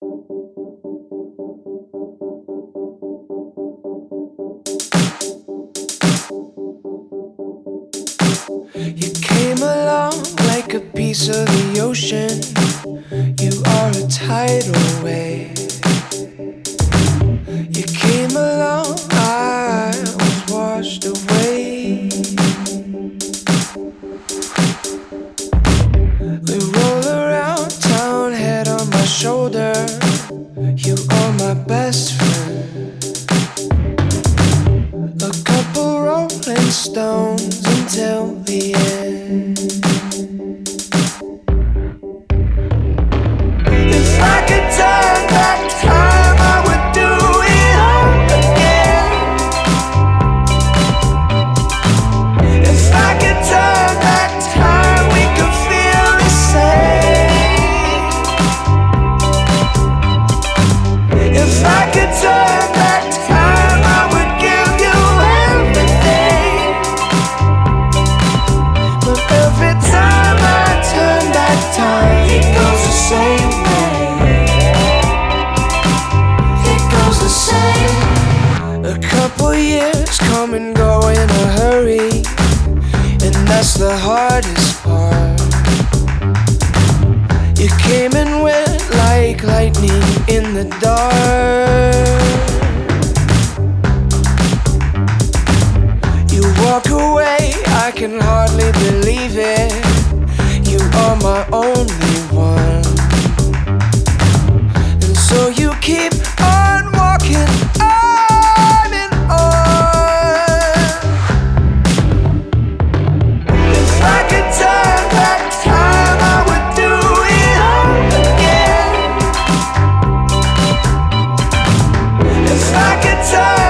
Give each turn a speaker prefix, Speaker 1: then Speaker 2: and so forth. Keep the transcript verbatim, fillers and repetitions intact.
Speaker 1: You came along like a piece of the ocean. You are a tidal wave. You came along, I was washed away. We roll around town, head on my shoulder. You are my best friend. A couple rolling stones until the end. If I could turn back time, I would do it all again. If I could turn back time, we could feel the same. If I could turn back time, I would give you everything. But every time I turn back time, it goes the same way. It goes the same. A couple years come and go in a hurry, and that's the hardest part. You came and went like lightning in the dark. You walk away, I can hardly believe it. You are my only one. And so you keep on walking on and on. If I could turn back time, I would do it all again. If I could turn